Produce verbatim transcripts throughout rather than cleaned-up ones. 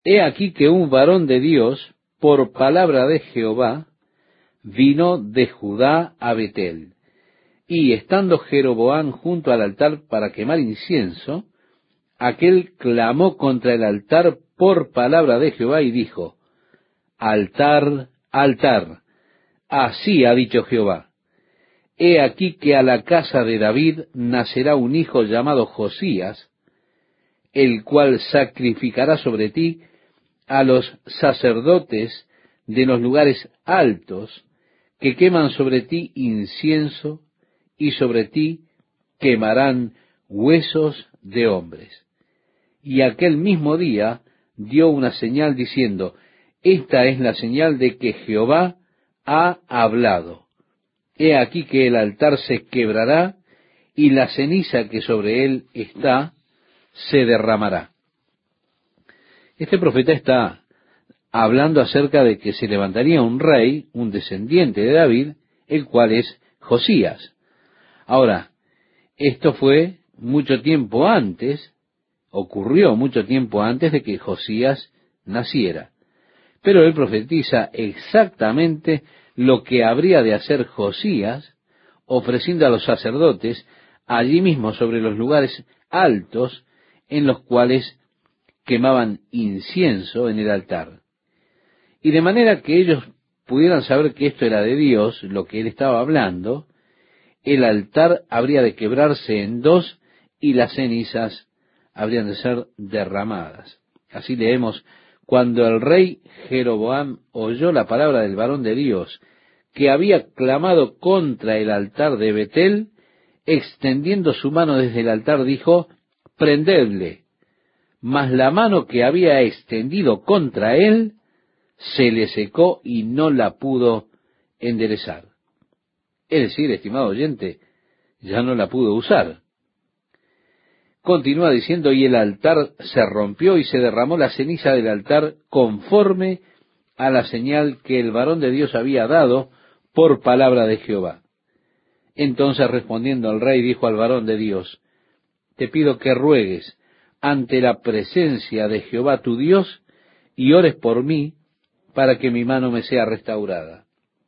He aquí que un varón de Dios, por palabra de Jehová, vino de Judá a Betel. Y estando Jeroboam junto al altar para quemar incienso, aquél clamó contra el altar por palabra de Jehová y dijo, altar, altar, así ha dicho Jehová, he aquí que a la casa de David nacerá un hijo llamado Josías, el cual sacrificará sobre ti a los sacerdotes de los lugares altos, que queman sobre ti incienso, y sobre ti quemarán huesos de hombres. Y aquel mismo día dio una señal diciendo, esta es la señal de que Jehová ha hablado. He aquí que el altar se quebrará, y la ceniza que sobre él está se derramará. Este profeta está hablando acerca de que se levantaría un rey, un descendiente de David, el cual es Josías. Ahora, esto fue mucho tiempo antes, ocurrió mucho tiempo antes de que Josías naciera. Pero él profetiza exactamente lo que habría de hacer Josías, ofreciendo a los sacerdotes allí mismo sobre los lugares altos en los cuales quemaban incienso en el altar. Y de manera que ellos pudieran saber que esto era de Dios, lo que él estaba hablando, el altar habría de quebrarse en dos y las cenizas habrían de ser derramadas. Así leemos, cuando el rey Jeroboam oyó la palabra del varón de Dios, que había clamado contra el altar de Betel, extendiendo su mano desde el altar, dijo, prendedle. Mas la mano que había extendido contra él se le secó y no la pudo enderezar. Es decir, estimado oyente, ya no la pudo usar. Continúa diciendo, y el altar se rompió y se derramó la ceniza del altar conforme a la señal que el varón de Dios había dado por palabra de Jehová. Entonces respondiendo al rey dijo al varón de Dios, te pido que ruegues ante la presencia de Jehová tu Dios y ores por mí para que mi mano me sea restaurada.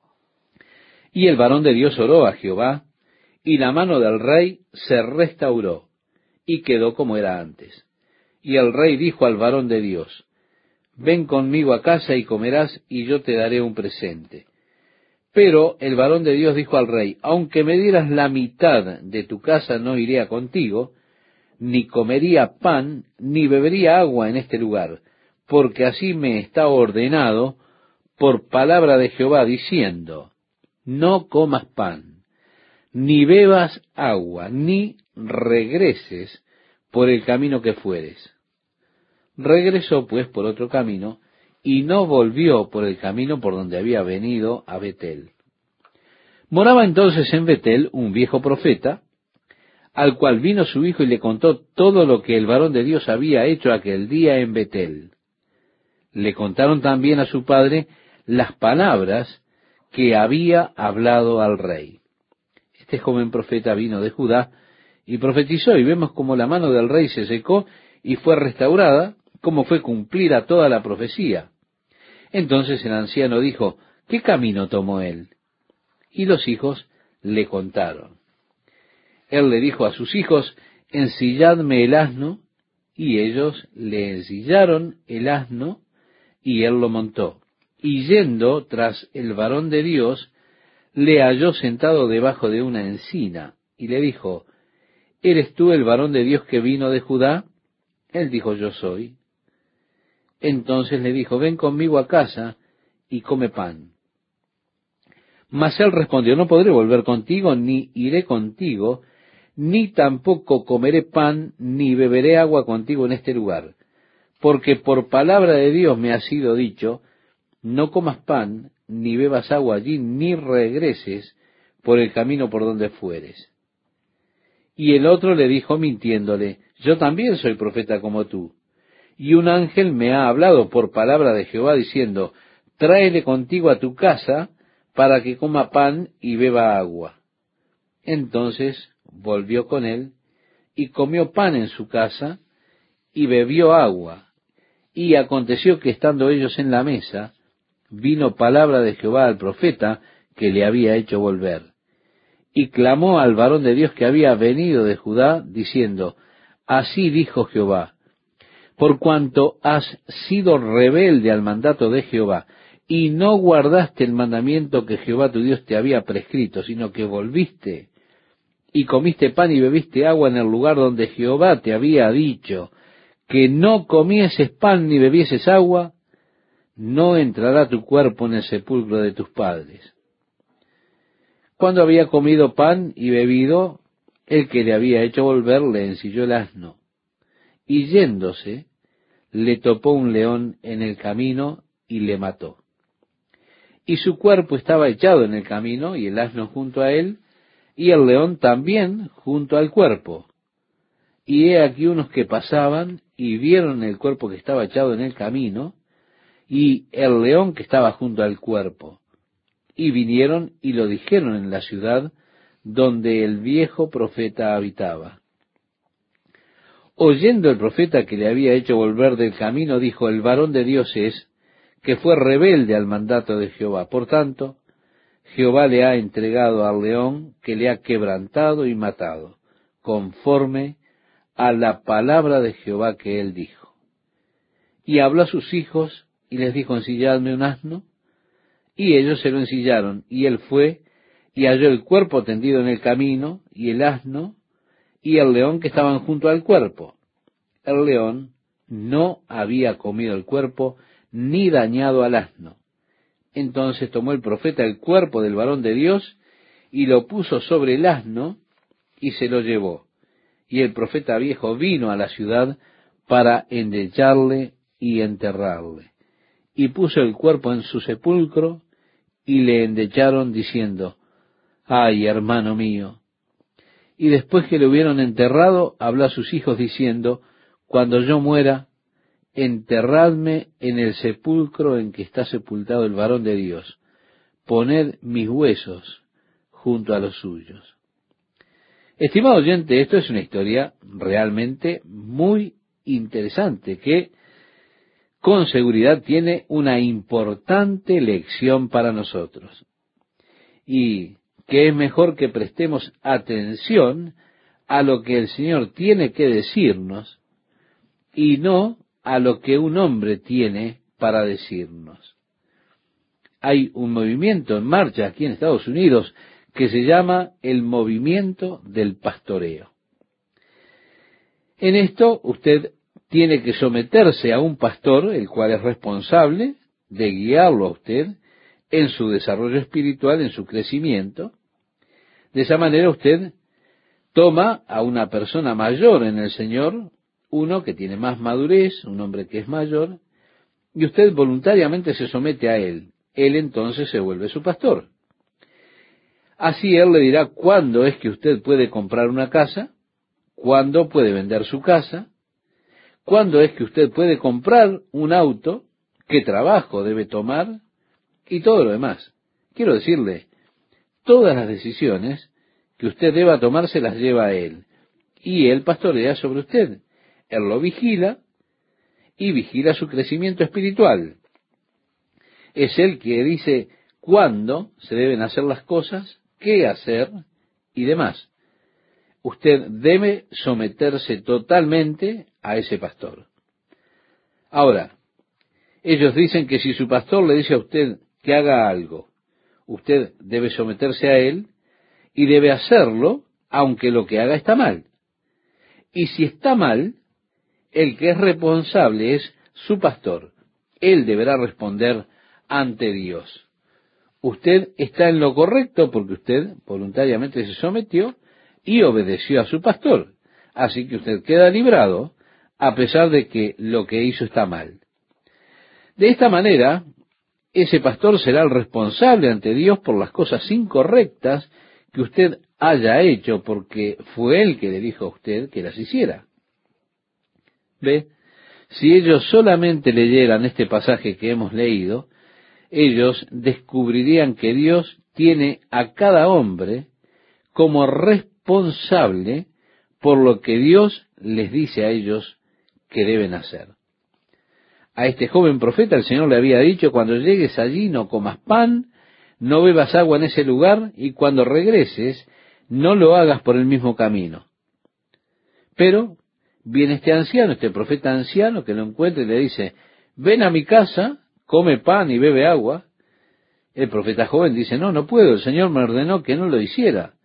Y el varón de Dios oró a Jehová, y la mano del rey se restauró, y quedó como era antes. Y el rey dijo al varón de Dios, ven conmigo a casa y comerás, y yo te daré un presente. Pero el varón de Dios dijo al rey, aunque me dieras la mitad de tu casa, no iría contigo, ni comería pan, ni bebería agua en este lugar, porque así me está ordenado por palabra de Jehová, diciendo, no comas pan, ni bebas agua, ni regreses por el camino que fueres. Regresó pues por otro camino, y no volvió por el camino por donde había venido a Betel. Moraba entonces en Betel un viejo profeta, al cual vino su hijo y le contó todo lo que el varón de Dios había hecho aquel día en Betel. Le contaron también a su padre las palabras que había hablado al rey. Este joven profeta vino de Judá y profetizó, y vemos como la mano del rey se secó y fue restaurada, como fue cumplida toda la profecía. Entonces el anciano dijo, ¿qué camino tomó él? Y los hijos le contaron. Él le dijo a sus hijos, ensilladme el asno, y ellos le ensillaron el asno, y él lo montó. Y yendo tras el varón de Dios, le halló sentado debajo de una encina, y le dijo, ¿eres tú el varón de Dios que vino de Judá? Él dijo, yo soy. Entonces le dijo, ven conmigo a casa y come pan. Mas él respondió, no podré volver contigo, ni iré contigo, ni tampoco comeré pan, ni beberé agua contigo en este lugar. Porque por palabra de Dios me ha sido dicho, no comas pan, ni bebas agua allí, ni regreses por el camino por donde fueres. Y el otro le dijo mintiéndole, yo también soy profeta como tú. Y un ángel me ha hablado por palabra de Jehová diciendo, tráele contigo a tu casa para que coma pan y beba agua. Entonces volvió con él y comió pan en su casa y bebió agua. Y aconteció que estando ellos en la mesa, vino palabra de Jehová al profeta que le había hecho volver. Y clamó al varón de Dios que había venido de Judá, diciendo, así dijo Jehová, por cuanto has sido rebelde al mandato de Jehová, y no guardaste el mandamiento que Jehová tu Dios te había prescrito, sino que volviste y comiste pan y bebiste agua en el lugar donde Jehová te había dicho que no comieses pan ni bebieses agua, no entrará tu cuerpo en el sepulcro de tus padres. Cuando había comido pan y bebido, el que le había hecho volver le ensilló el asno, y yéndose, le topó un león en el camino y le mató. Y su cuerpo estaba echado en el camino, y el asno junto a él, y el león también junto al cuerpo. Y he aquí unos que pasaban, y vieron el cuerpo que estaba echado en el camino, y el león que estaba junto al cuerpo. Y vinieron y lo dijeron en la ciudad donde el viejo profeta habitaba. Oyendo el profeta que le había hecho volver del camino, dijo, el varón de Dios es, que fue rebelde al mandato de Jehová. Por tanto, Jehová le ha entregado al león, que le ha quebrantado y matado, conforme a la palabra de Jehová que él dijo. Y habló a sus hijos, y les dijo, ensilladme un asno, y ellos se lo ensillaron, y él fue, y halló el cuerpo tendido en el camino, y el asno, y el león que estaban junto al cuerpo. El león no había comido el cuerpo, ni dañado al asno. Entonces tomó el profeta el cuerpo del varón de Dios, y lo puso sobre el asno, y se lo llevó. Y el profeta viejo vino a la ciudad para endecharle y enterrarle. Y puso el cuerpo en su sepulcro, y le endecharon diciendo, ay, hermano mío. Y después que le hubieron enterrado, habló a sus hijos diciendo, cuando yo muera, enterradme en el sepulcro en que está sepultado el varón de Dios, poned mis huesos junto a los suyos. Estimado oyente, esto es una historia realmente muy interesante, que con seguridad tiene una importante lección para nosotros. Y que es mejor que prestemos atención a lo que el Señor tiene que decirnos y no a lo que un hombre tiene para decirnos. Hay un movimiento en marcha aquí en Estados Unidos que se llama el movimiento del pastoreo. En esto usted tiene que someterse a un pastor, el cual es responsable de guiarlo a usted en su desarrollo espiritual, en su crecimiento. De esa manera usted toma a una persona mayor en el Señor, uno que tiene más madurez, un hombre que es mayor, y usted voluntariamente se somete a él. Él entonces se vuelve su pastor. Así él le dirá cuándo es que usted puede comprar una casa, cuándo puede vender su casa, cuándo es que usted puede comprar un auto, qué trabajo debe tomar y todo lo demás. Quiero decirle, todas las decisiones que usted deba tomar se las lleva a él, y él pastorea sobre usted. Él lo vigila y vigila su crecimiento espiritual. Es él que dice cuándo se deben hacer las cosas, qué hacer y demás. Usted debe someterse totalmente a ese pastor. Ahora, ellos dicen que si su pastor le dice a usted que haga algo, usted debe someterse a él y debe hacerlo aunque lo que haga está mal. Y si está mal, el que es responsable es su pastor. Él deberá responder ante Dios. Usted está en lo correcto porque usted voluntariamente se sometió y obedeció a su pastor. Así que usted queda librado a pesar de que lo que hizo está mal. De esta manera, ese pastor será el responsable ante Dios por las cosas incorrectas que usted haya hecho, porque fue él que le dijo a usted que las hiciera. ¿Ve? Si ellos solamente leyeran este pasaje que hemos leído, ellos descubrirían que Dios tiene a cada hombre como responsable por lo que Dios les dice a ellos que deben hacer. A este joven profeta el Señor le había dicho: cuando llegues allí no comas pan, no bebas agua en ese lugar, y cuando regreses no lo hagas por el mismo camino. Pero viene este anciano, este profeta anciano, que lo encuentra y le dice: ven a mi casa, come pan y bebe agua. El profeta joven dice: no, no puedo, el Señor me ordenó que no lo hiciera.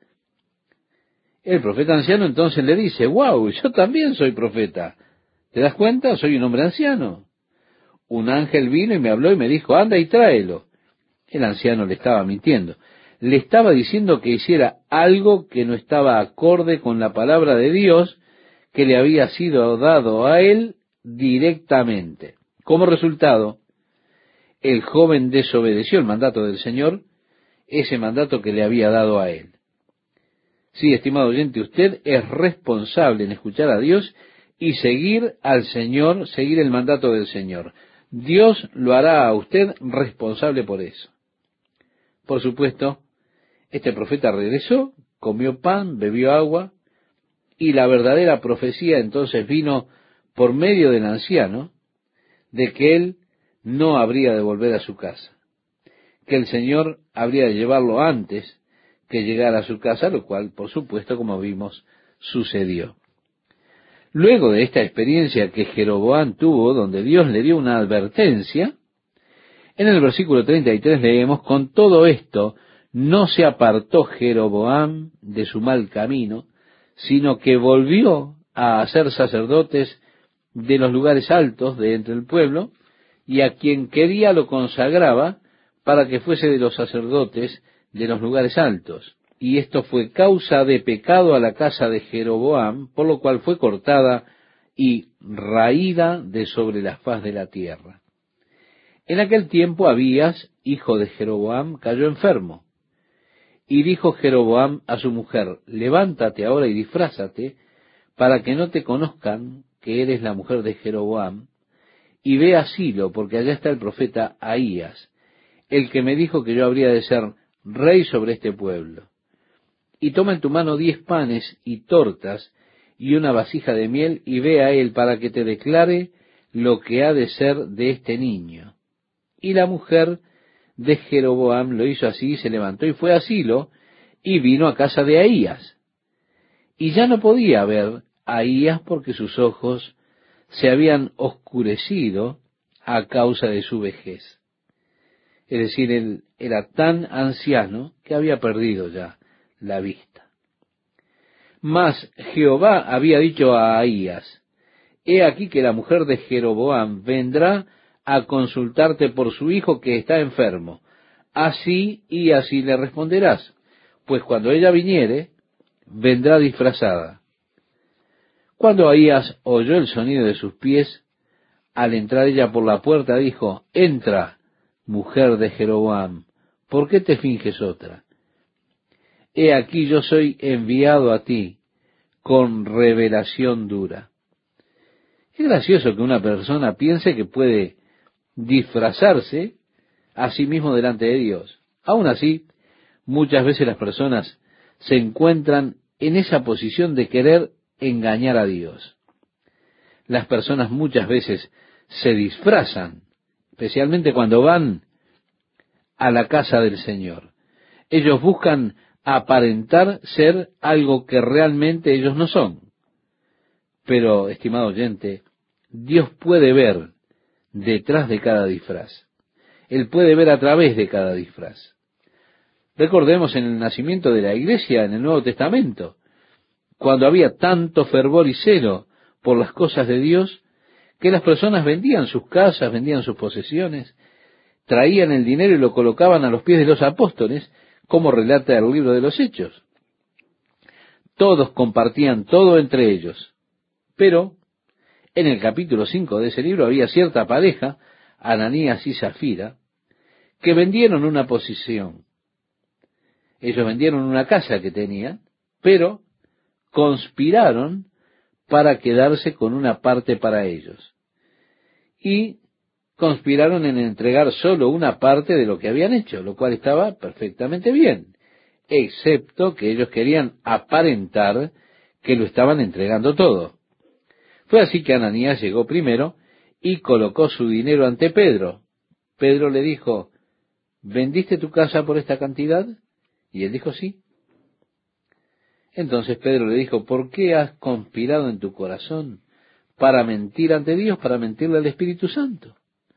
El profeta anciano entonces le dice: wow, yo también soy profeta. ¿Te das cuenta? Soy un hombre anciano. Un ángel vino y me habló y me dijo: anda y tráelo. El anciano le estaba mintiendo. Le estaba diciendo que hiciera algo que no estaba acorde con la palabra de Dios que le había sido dado a él directamente. Como resultado, el joven desobedeció el mandato del Señor, ese mandato que le había dado a él. Sí, estimado oyente, usted es responsable en escuchar a Dios y seguir al Señor, seguir el mandato del Señor. Dios lo hará a usted responsable por eso. Por supuesto, este profeta regresó, comió pan, bebió agua, y la verdadera profecía entonces vino por medio del anciano de que él no habría de volver a su casa, que el Señor habría de llevarlo antes que llegara a su casa, lo cual, por supuesto, como vimos, sucedió. Luego de esta experiencia que Jeroboam tuvo, donde Dios le dio una advertencia, en el versículo treinta y tres leemos: con todo esto no se apartó Jeroboam de su mal camino, sino que volvió a hacer sacerdotes de los lugares altos de entre el pueblo, y a quien quería lo consagraba para que fuese de los sacerdotes de los lugares altos. Y esto fue causa de pecado a la casa de Jeroboam, por lo cual fue cortada y raída de sobre la faz de la tierra. En aquel tiempo Abías, hijo de Jeroboam, cayó enfermo. Y dijo Jeroboam a su mujer: levántate ahora y disfrázate, para que no te conozcan que eres la mujer de Jeroboam, y ve a Silo, porque allá está el profeta Ahías, el que me dijo que yo habría de ser rey sobre este pueblo. Y toma en tu mano diez panes y tortas y una vasija de miel, y ve a él para que te declare lo que ha de ser de este niño. Y la mujer de Jeroboam lo hizo así, se levantó y fue a Silo, y vino a casa de Ahías. Y ya no podía ver a Ahías porque sus ojos se habían oscurecido a causa de su vejez. Es decir, él era tan anciano que había perdido ya la vista. Mas Jehová había dicho a Ahías: he aquí que la mujer de Jeroboam vendrá a consultarte por su hijo que está enfermo. Así y así le responderás, pues cuando ella viniere, vendrá disfrazada. Cuando Ahías oyó el sonido de sus pies, al entrar ella por la puerta, dijo: entra, mujer de Jeroboam, ¿por qué te finges otra? He aquí yo soy enviado a ti con revelación dura. Es gracioso que una persona piense que puede disfrazarse a sí mismo delante de Dios. Aún así, muchas veces las personas se encuentran en esa posición de querer engañar a Dios. Las personas muchas veces se disfrazan, especialmente cuando van a la casa del Señor. Ellos buscan aparentar ser algo que realmente ellos no son. Pero, estimado oyente, Dios puede ver detrás de cada disfraz. Él puede ver a través de cada disfraz. Recordemos en el nacimiento de la iglesia en el Nuevo Testamento, cuando había tanto fervor y celo por las cosas de Dios, que las personas vendían sus casas, vendían sus posesiones, traían el dinero y lo colocaban a los pies de los apóstoles, como relata el libro de los Hechos. Todos compartían todo entre ellos. Pero en el capítulo cinco de ese libro había cierta pareja, Ananías y Zafira, que vendieron una posesión. Ellos vendieron una casa que tenían, pero conspiraron para quedarse con una parte para ellos. Y conspiraron en entregar solo una parte de lo que habían hecho, lo cual estaba perfectamente bien, excepto que ellos querían aparentar que lo estaban entregando todo. Fue así que Ananías llegó primero y colocó su dinero ante Pedro. Pedro le dijo, ¿vendiste tu casa por esta cantidad? Y él dijo, sí. Entonces Pedro le dijo, ¿por qué has conspirado en tu corazón para mentir ante Dios, para mentirle al Espíritu Santo?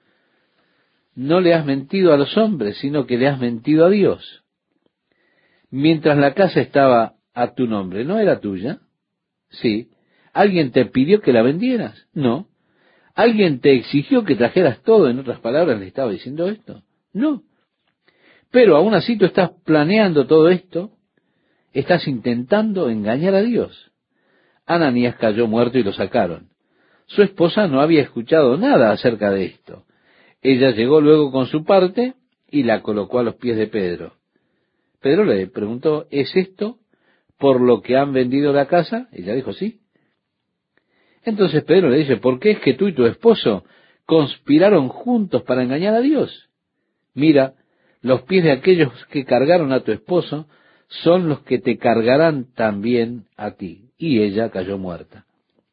No le has mentido a los hombres, sino que le has mentido a Dios. Mientras la casa estaba a tu nombre, ¿no era tuya? Sí. ¿Alguien te pidió que la vendieras? No. ¿Alguien te exigió que trajeras todo? En otras palabras, le estaba diciendo esto. No. Pero aún así tú estás planeando todo esto, estás intentando engañar a Dios. Ananías cayó muerto y lo sacaron. Su esposa no había escuchado nada acerca de esto. Ella llegó luego con su parte y la colocó a los pies de Pedro. Pedro le preguntó, ¿es esto por lo que han vendido la casa? Ella dijo, sí. Entonces Pedro le dice, ¿por qué es que tú y tu esposo conspiraron juntos para engañar a Dios? Mira, los pies de aquellos que cargaron a tu esposo son los que te cargarán también a ti. Y ella cayó muerta.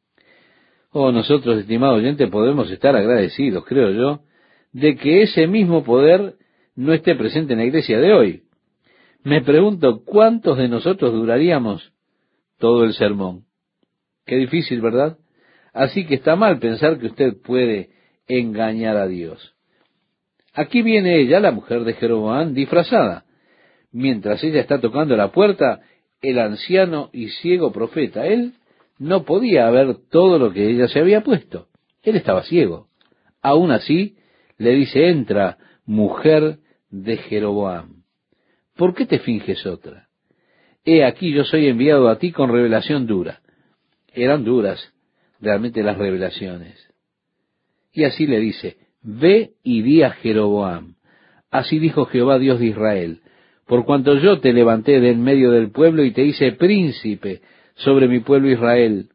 Oh, nosotros, estimado oyente, podemos estar agradecidos, creo yo, de que ese mismo poder no esté presente en la iglesia de hoy. Me pregunto, ¿cuántos de nosotros duraríamos todo el sermón? Qué difícil, ¿verdad? Así que está mal pensar que usted puede engañar a Dios. Aquí viene ella, la mujer de Jeroboam, disfrazada. Mientras ella está tocando la puerta, el anciano y ciego profeta, él no podía ver todo lo que ella se había puesto. Él estaba ciego. Aún así, le dice, entra, mujer de Jeroboam. ¿Por qué te finges otra? He aquí yo soy enviado a ti con revelación dura. Eran duras realmente las revelaciones. Y así le dice, ve y di a Jeroboam. Así dijo Jehová Dios de Israel, por cuanto yo te levanté de en medio del pueblo y te hice príncipe sobre mi pueblo Israel,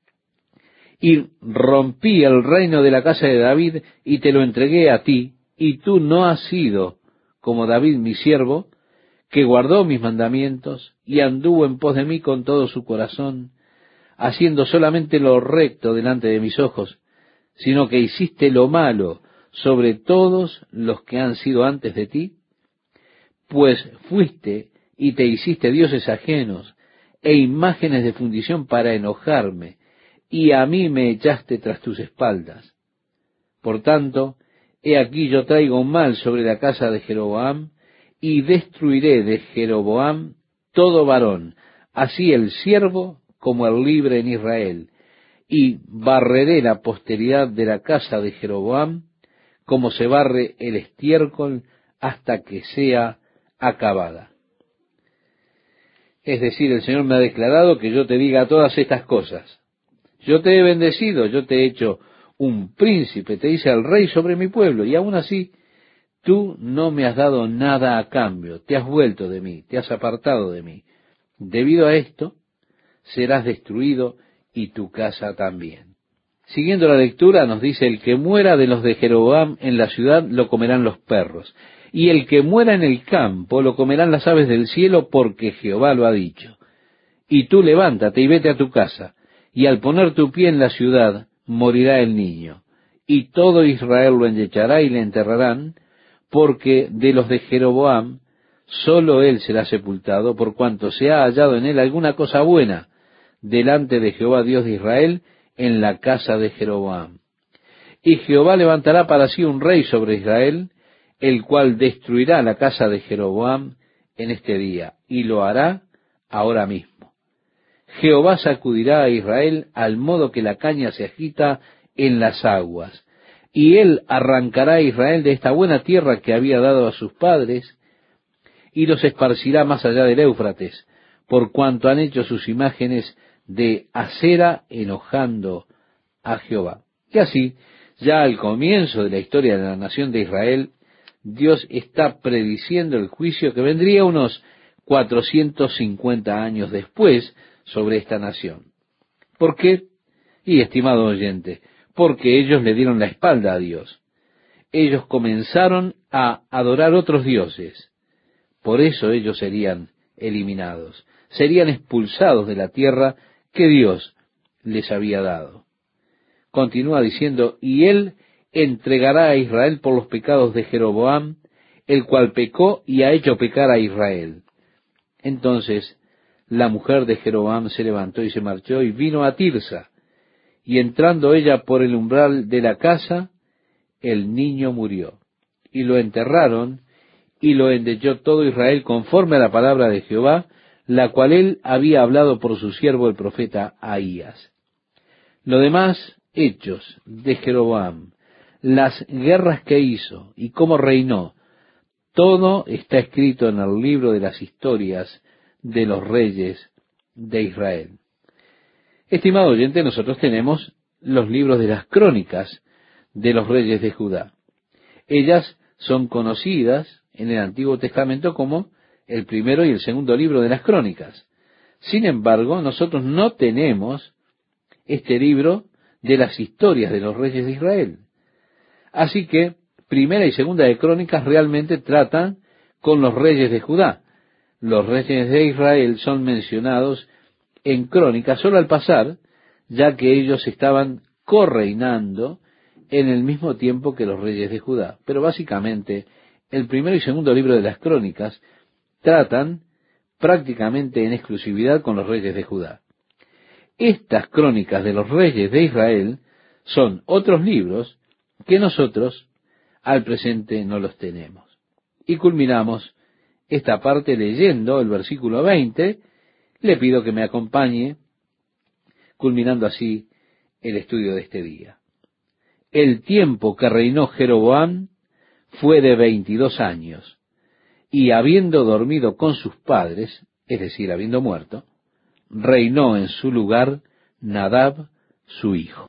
y rompí el reino de la casa de David y te lo entregué a ti, y tú no has sido como David mi siervo, que guardó mis mandamientos y anduvo en pos de mí con todo su corazón, haciendo solamente lo recto delante de mis ojos, sino que hiciste lo malo sobre todos los que han sido antes de ti, pues fuiste y te hiciste dioses ajenos e imágenes de fundición para enojarme, y a mí me echaste tras tus espaldas. Por tanto, he aquí yo traigo mal sobre la casa de Jeroboam, y destruiré de Jeroboam todo varón, así el siervo como el libre en Israel, y barreré la posteridad de la casa de Jeroboam, como se barre el estiércol hasta que sea acabada. Es decir, el Señor me ha declarado que yo te diga todas estas cosas. Yo te he bendecido, yo te he hecho un príncipe, te hice el rey sobre mi pueblo, y aún así tú no me has dado nada a cambio, te has vuelto de mí, te has apartado de mí. Debido a esto, serás destruido y tu casa también. Siguiendo la lectura, nos dice, el que muera de los de Jeroboam en la ciudad lo comerán los perros, y el que muera en el campo lo comerán las aves del cielo, porque Jehová lo ha dicho. Y tú levántate y vete a tu casa, y al poner tu pie en la ciudad morirá el niño, y todo Israel lo enyechará y le enterrarán, porque de los de Jeroboam sólo él será sepultado, por cuanto se ha hallado en él alguna cosa buena delante de Jehová Dios de Israel en la casa de Jeroboam. Y Jehová levantará para sí un rey sobre Israel, el cual destruirá la casa de Jeroboam en este día, y lo hará ahora mismo. Jehová sacudirá a Israel al modo que la caña se agita en las aguas, y él arrancará a Israel de esta buena tierra que había dado a sus padres, y los esparcirá más allá del Éufrates, por cuanto han hecho sus imágenes de acera enojando a Jehová. Y así, ya al comienzo de la historia de la nación de Israel, Dios está prediciendo el juicio que vendría unos cuatrocientos cincuenta años después sobre esta nación. ¿Por qué? Y estimado oyente, porque ellos le dieron la espalda a Dios. Ellos comenzaron a adorar otros dioses. Por eso ellos serían eliminados, serían expulsados de la tierra que Dios les había dado. Continúa diciendo, y él entregará a Israel por los pecados de Jeroboam, el cual pecó y ha hecho pecar a Israel. Entonces la mujer de Jeroboam se levantó y se marchó y vino a Tirsa, y entrando ella por el umbral de la casa, el niño murió, y lo enterraron, y lo endechó todo Israel conforme a la palabra de Jehová, la cual él había hablado por su siervo el profeta Ahías. Lo demás, hechos de Jeroboam, las guerras que hizo y cómo reinó, todo está escrito en el libro de las historias de los reyes de Israel. Estimado oyente, nosotros tenemos los libros de las crónicas de los reyes de Judá. Ellas son conocidas en el Antiguo Testamento como el primero y el segundo libro de las crónicas. Sin embargo, nosotros no tenemos este libro de las historias de los reyes de Israel. Así que primera y segunda de crónicas realmente tratan con los reyes de Judá. Los reyes de Israel son mencionados en crónicas solo al pasar, ya que ellos estaban correinando en el mismo tiempo que los reyes de Judá. Pero básicamente, el primero y segundo libro de las crónicas tratan prácticamente en exclusividad con los reyes de Judá. Estas crónicas de los reyes de Israel son otros libros que nosotros al presente no los tenemos. Y culminamos esta parte leyendo el versículo veinte. Le pido que me acompañe, culminando así el estudio de este día. El tiempo que reinó Jeroboam fue de veintidós años, y habiendo dormido con sus padres, es decir, habiendo muerto, reinó en su lugar Nadab, su hijo.